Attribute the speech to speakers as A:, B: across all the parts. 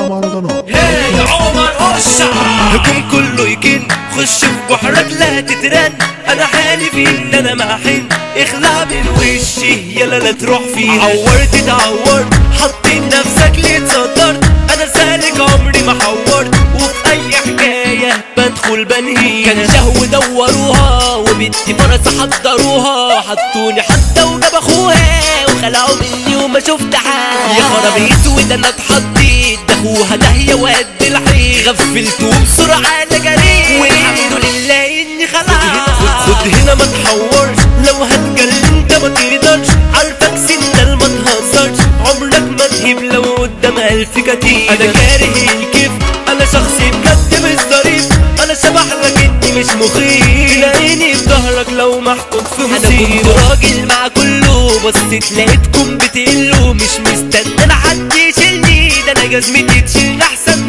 A: مهرجانات.
B: هي عمر قشة
C: هجوم كله يكن، خش في بحرك لا تترن. انا حالف ان انا محن، اخلع من وشي يلا لا تروح فيه. عورت اتعورت، حطيت نفسك ليه اتصدرت. انا سالك عمري ما حورت، وفي اي حكايه بدخل بنهي. كان شهو دوروها وبنتي فرس حضروها، حطوني حتى وجاب اخوها وخلعوا مني وما شفت حاجه. يا خرابي اسود انا اتحطيت، ده اخوها داهيه وقد الحيط. غفلت وبسرعه انا جريت، والحمد لله اني خلعت. خد هنا ما تحورش، لو هتكلم انت ما تقدرش. عارفك سندل ما تهزرش، عمرك ما تهيب لو قدام الف كتير. انا كاره الكيف، انا شخصي بجد مش ظريف. انا شبح لك اني مش مخيف، تلاقيني في ظهرك لو محطوط في مصيبه. انا كنت راجل مع كله، بصيت لقيتكم بتقلوا. مش مستنى انا حد يشيلني، ده انا جزمتي تشيل احسن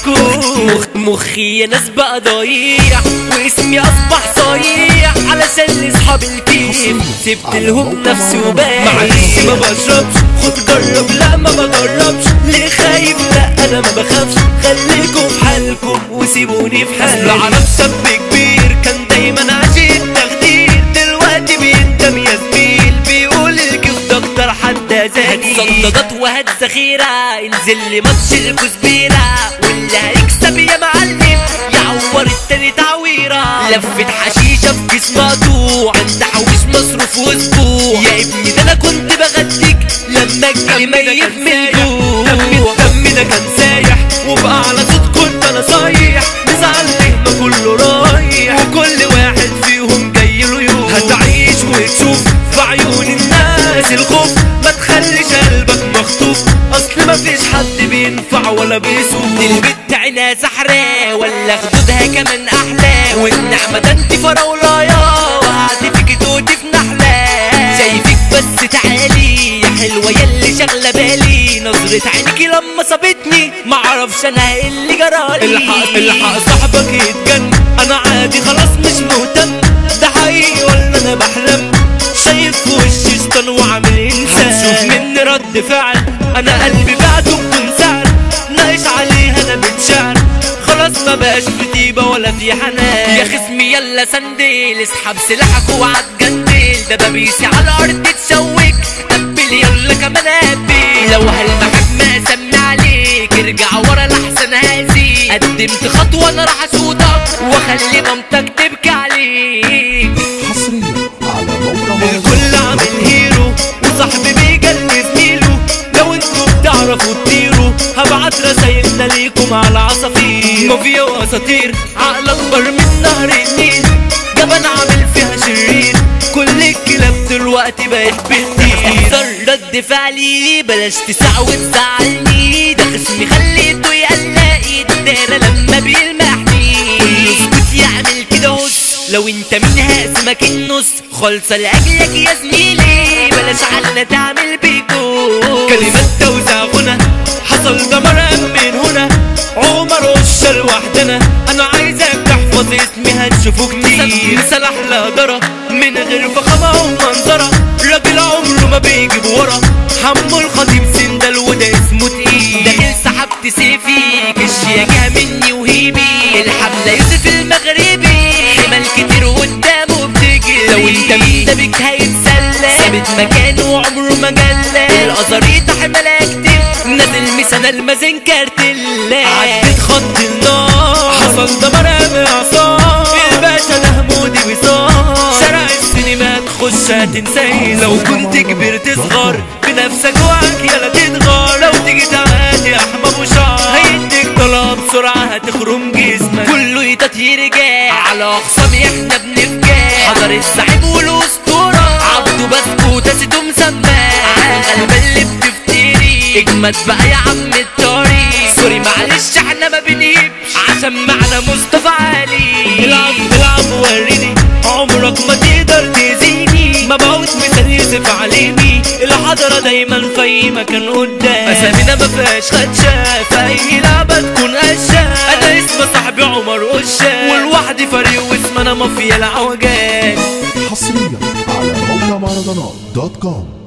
C: منكم. مخي يا ناس بقى ضايع، واسمي اصبح صايع. علشان اصحاب الكيف سبت لهم نفسي وبايع. معلش ما بشربش، خد جرب لا ما بجربش. ليه خايف؟ لا انا ما بخافش. خليكم في حالكم وسيبوني في حالي. العرب شاب كبير كان دايما عشيق تخدير، دلوقتي بيندم يا زميل. بيقول الكيف ده اكتر حد اذاني. صندادات وهات ذخيره، انزل لي ماتش الكزبيره. واللي هيكسب يا معلم يعور التاني تعويره. لفت حشيشه في كيس مقطوع، انت حوش مصروف واسبوع. يا ابني ده انا كنت بغديك لما الجري ميت من جوع. دمي ده كان سايح، وبقى على صوت كنت انا صايح. نزعل ليه ما كله رايح، وكل واحد فيهم جاي له يوم. هتعيش وتشوف في عيون الناس الخوف، ما تخليش قلبك مخطوف. اصل ما فيش حد بينفع ولا بيسوق. البت عينها سحرة ولا خدودها كمان احلى، والنعمة ده انت فراولايا وقعدت فيكي توتي في نحلة. شايفك بس تعالي يا حلوة ياللي شغلة بالي. نظرة عينيكي لما صابتني معرفش انا ايه اللي جرالي. الحق صاحبك يتجن، انا عادي خلاص مش مهتم. ده حقيقي ولا انا بحلم؟ شايف في وشي شيطان وعامل انسان. هتشوف مني رد فعل، انا قلبي بعده بدون سعر. ناقش عليها انا بتشعر، خلاص ما بقاش في طيبه ولا في حنان. يا خصمي يلا سندل، اسحب سلاحك وعد جندل. ده بابيسي على الارض تشوك، قبل يلا كمان قبل. لو هلمحك ما سمي عليك، ارجع ورا لحسن هازي. قدمت خطوه انا راح اشوطك واخلي مامتك تبكي عليك.
A: حصريا على موقع
C: الكل عامل هيرو، وصاحبي بيجلي زميله. لو انتوا بتعرفوا تطيروا، هبعت رسايلنا ليكم على عصافير. مافيا واساطير عقل اكبر من نهر النيل، جبان عامل فيها شرير. كل الكلاب دلوقتي بقت بتطير. احذر رد فعلي، بلاش تسع وتزعلني. ده خصمي خليته يقلقي، الدايرة لما بيلمحني. كله اسكت يعمل كده هس، لو انت منها اسمك النص. خالصة لأجلك يا زميلي، بلاش عنا تعمل بيكو. كلمات توزع غنى، حصل دمر من هنا. عمر قشة لوحدنا، انا عايزك تحفظ اسمي هتشوفه كتير. مثال احلى درة من غير فخامة ومنظرة، راجل عمره ما بيجيب ورا. حمو الخطيب سندل وده اسمه تقيل. داخل سحبت سيفي، كشياجها مني وهيبي. الحملة يوسف المغربي، حمال كتير قدامه بتجري. لو انت من ده بك هيتسلى، ثابت مكانه وعمره ما جلى. الازاريطة حمالة كتير، نازل مسنا المازن كارتيلا. عدت خط النار، حصل دمر بعصام. الباشا ده مودي وصام، شارع السينما تخش هتنساه. لو كنت كبرت صغار بنفسك وعك يلا تتغار. لو تيجي تعادي احمى ابو شعر، هيديك طلب بسرعة هتخرم جسمك. كله يتطهير جاع على اخصامي احنا بنفجع. حضر الزعيم والاسطورة، عبده بسكوتة سيدو مسماه. الغلبة اللي بتفتري اجمد بقى يا عم الطريق. سوري معلش احنا ما بنهيبش، عشان معنا مصطفى علي. العب وريني، عمرك ما تقدر تأذيني. مبعوث مثال يوسف عليني، الحضرة دايما في اي مكان قدام. اسامينا ما فيهاش خدشة، في اي لعبة تكون قشة. انا اسم صاحبي عمر قشة، والوحدي فريق واسمنا مافيا العوجات.
A: حصريا على موقع مهرجانات.com.